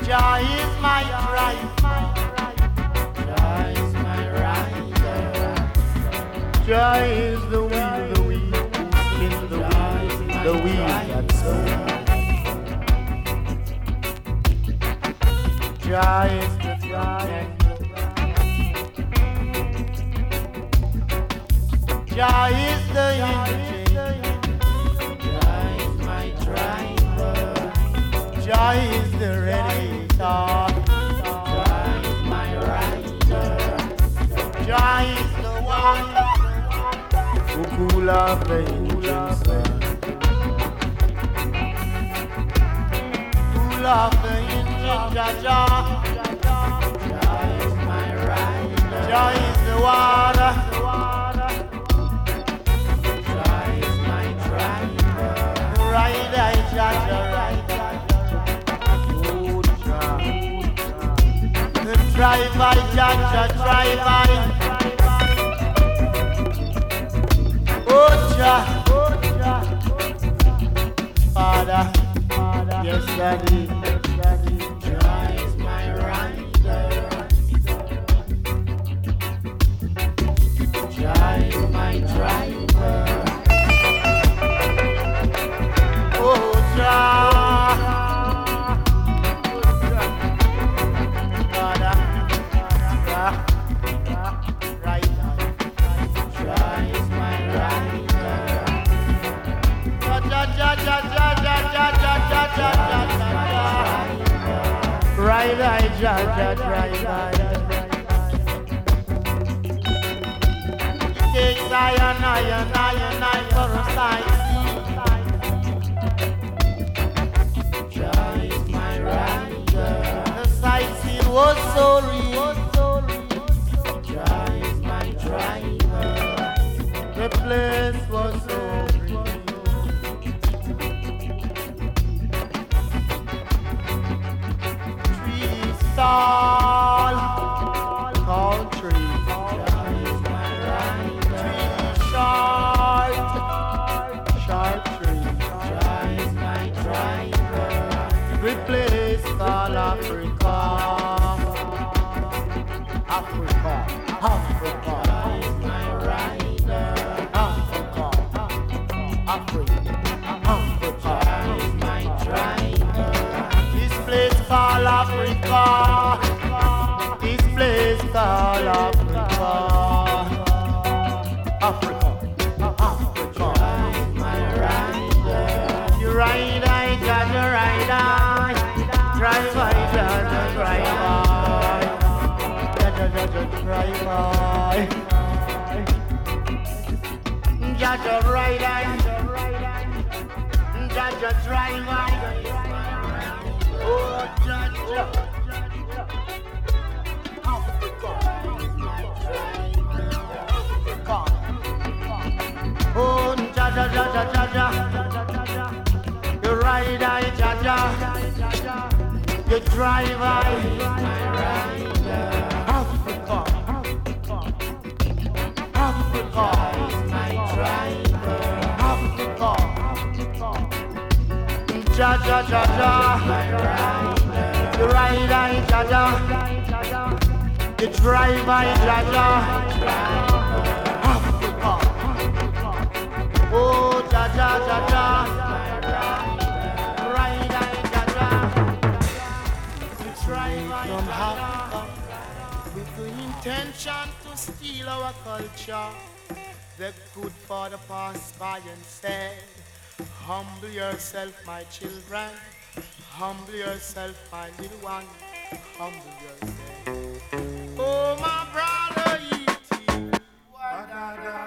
Jah is my driver. Jah is my rider. Jah is the wheel in the wheel that spins. Jah is the driver. Jah is the engine. Jah is my driver. Jah is the radiator. Jah is my rider. Jah is the one who cool off the engine, son. Cool off the engine, Jah Jah. Jah is my rider. Jah is the water. Drive by, Jah, drive by. Oh, Jah, Father, yes, Daddy, Jah is my rider. Jah is my driver. Oh, Jah. Right, Jah, takes iron for a sight. Jah is my rider. The sightseeing was so real. Jah is my driver. The place was so real. Trees tall, tall trees. Jah is my rider. Trees short, short trees. Jah is my driver. Every place called Africa. Africa, Africa. Jah is my rider. Africa, Africa, Africa. Jah is my driver. This place called Africa. This place called Africa. Africa, Africa. Jah is my rider. You ride, Jah, you ride, drive, Jah, drive, Jah, drive, Jah, ride, Jah, drive, oh, Jah, Africa, oh, Jah, you ride, Jah, you drive, Africa, Africa is my driver. Africa, Jah, you ride, Jah, you drive, Jah, Africa, oh, Jah, ride, Jah, you drive, from Africa. With the intention to steal our culture, the good father passed by and said, humble yourself, my children, humble yourself, my little one, humble yourself. Oh, my brother, E.T. Wadada.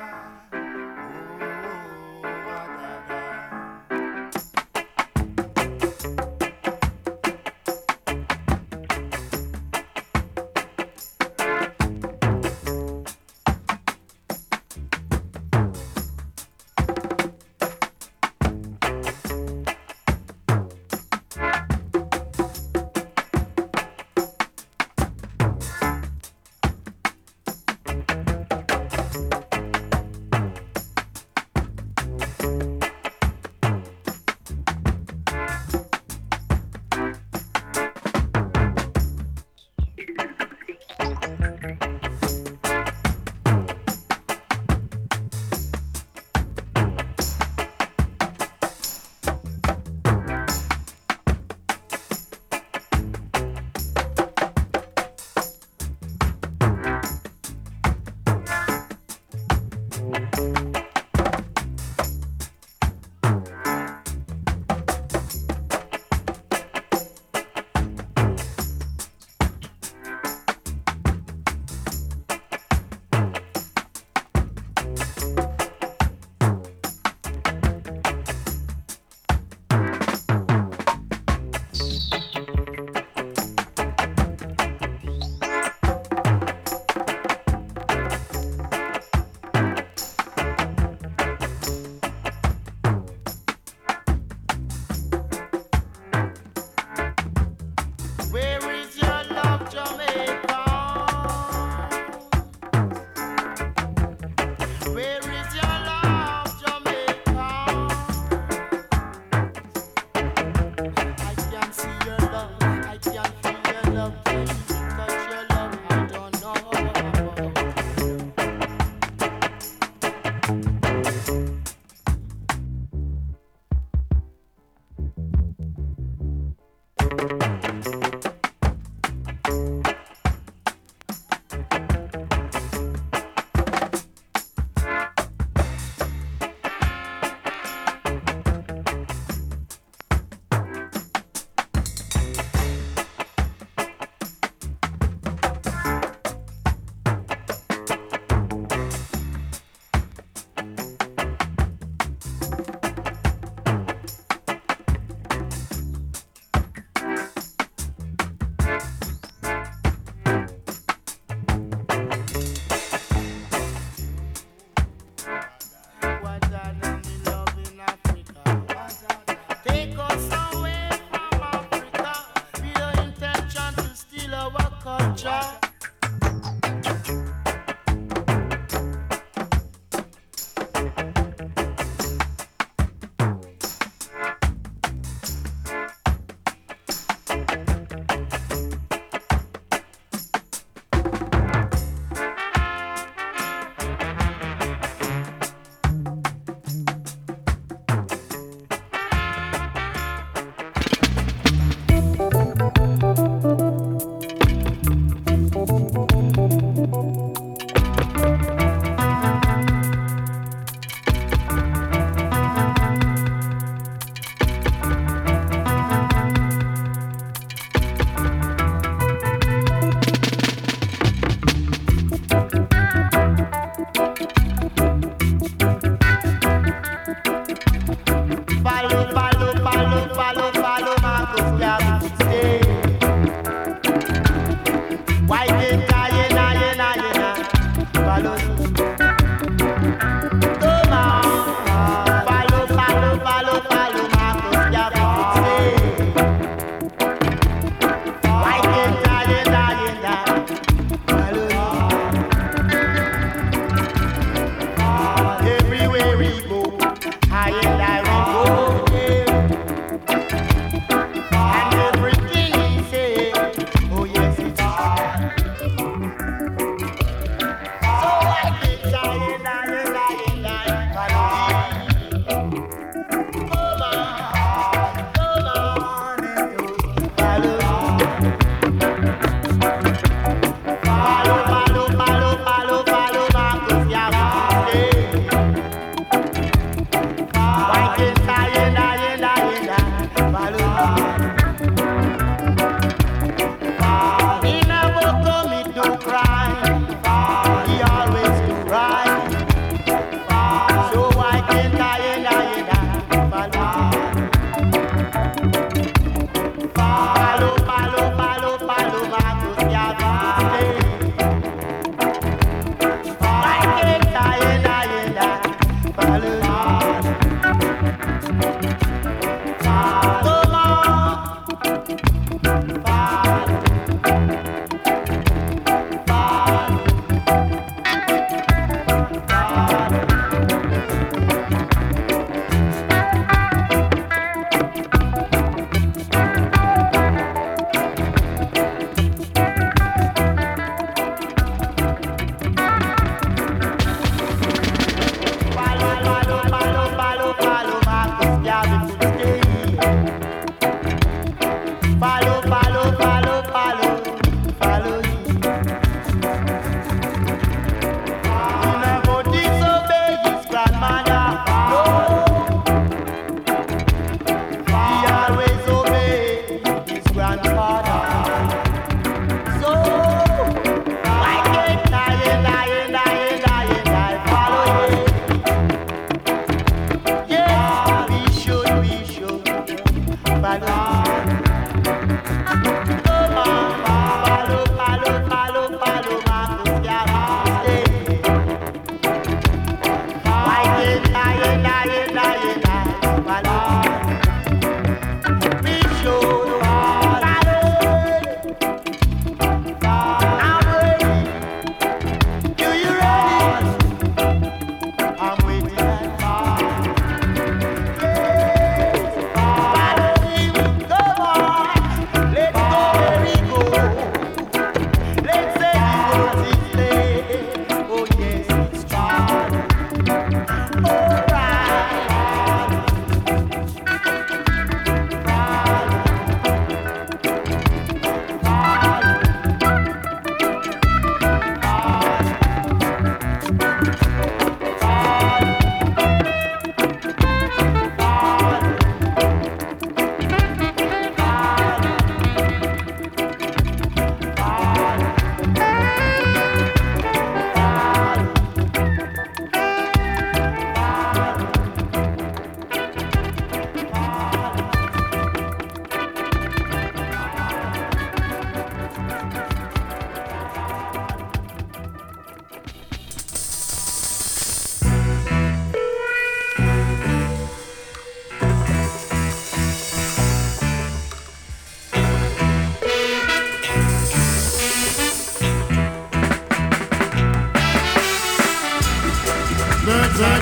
Follow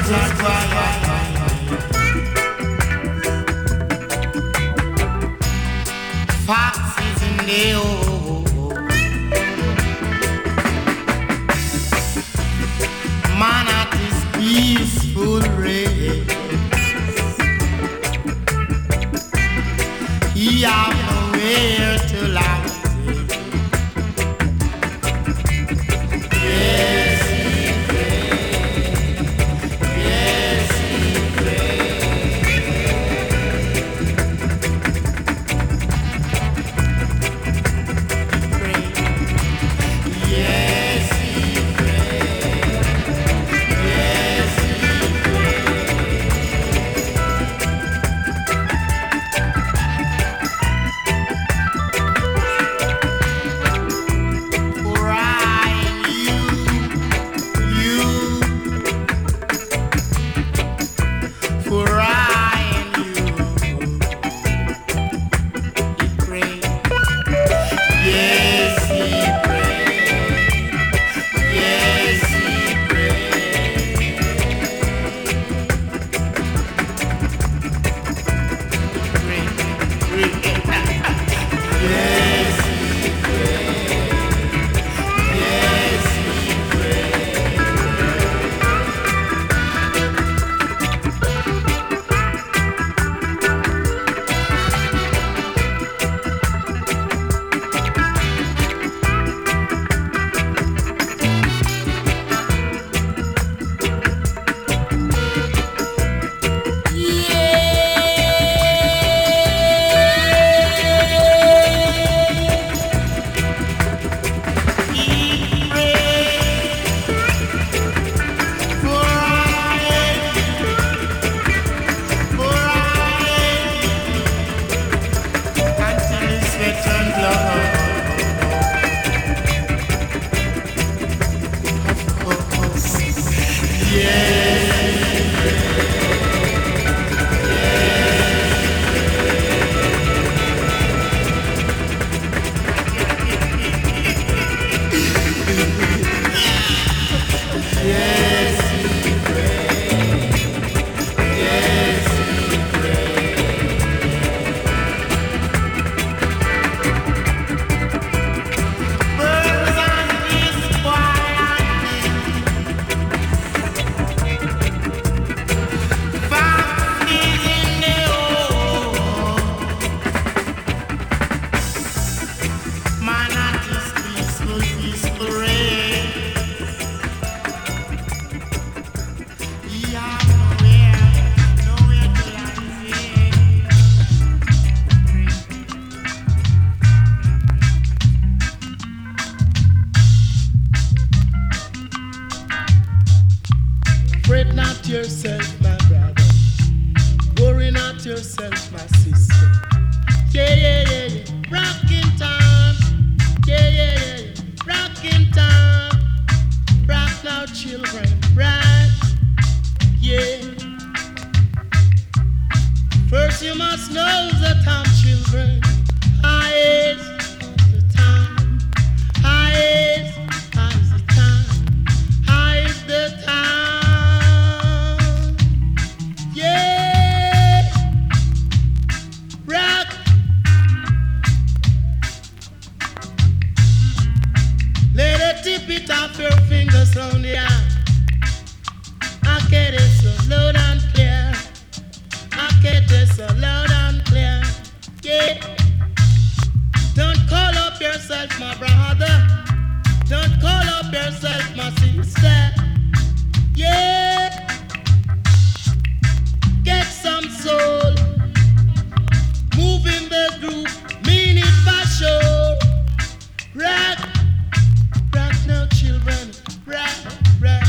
Foxes in the hole, man at his peaceful race. He have nowhere to land. Yes, he pray. Yes, he pray. Yes, he pray. Yes, he for I you, for I and you, he pray. Yes, he pray. Yes, he pray. Pray. Yes, he pray. Yes, he pray. He pray for I until his sweat and blood. Of course. Yes. Yes, he pray. Yes, he birds and beasts quietly, foxes in the hole, man at his peaceful race. He have nowhere to land his fret not yourself, my brother. Worry not yourself, my sister. Yeah, yeah, yeah, yeah. Rocking time. Yeah, yeah, yeah, yeah. Rocking time. Rock now, children. Right? Yeah. First you must know the time, children. High is the time. High is the time. High is the time. Yeah. Rock. Let it tip it off your fingers on the eye. I get it so loud and clear. I get it so loud and clear. Yeah. Don't call up yourself, my brother. Don't call up yourself, my sister. Yeah. Get some soul. Move in the group. Mean it for sure. Rock. Rock now, children. Rock. Rock.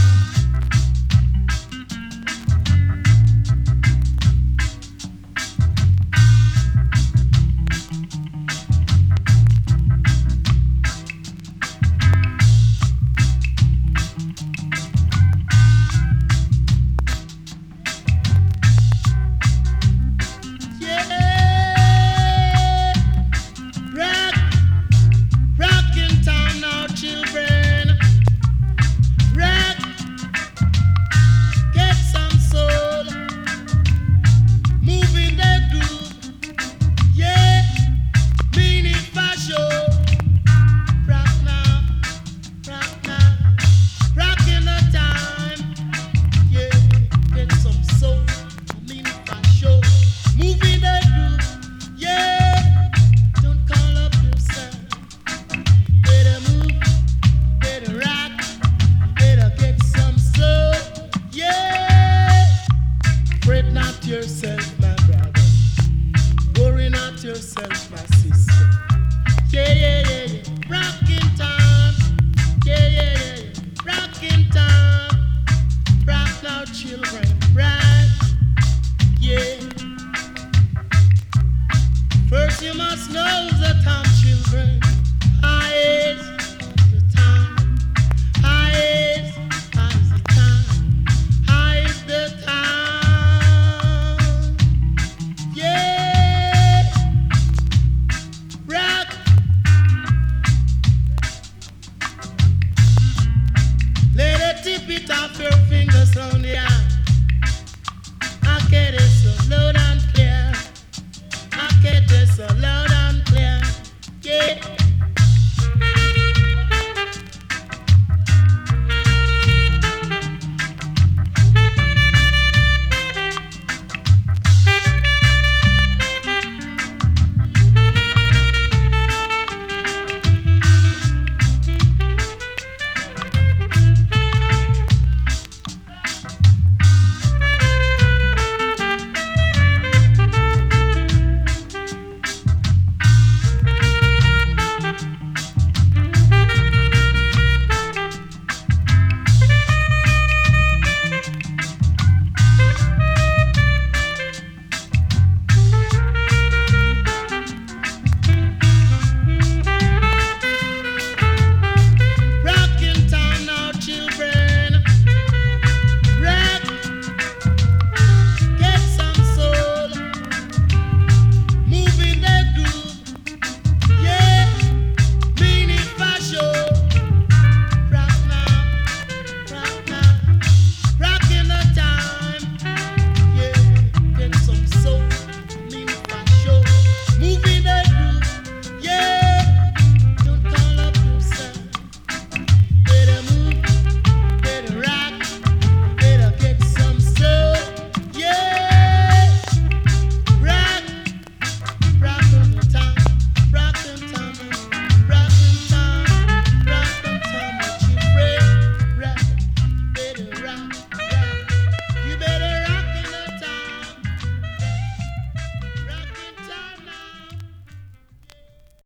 Alert yourself, my sister. Yeah, yeah, yeah, yeah. Rocking time. Yeah, yeah, yeah, yeah. Rocking time. Rock now, children.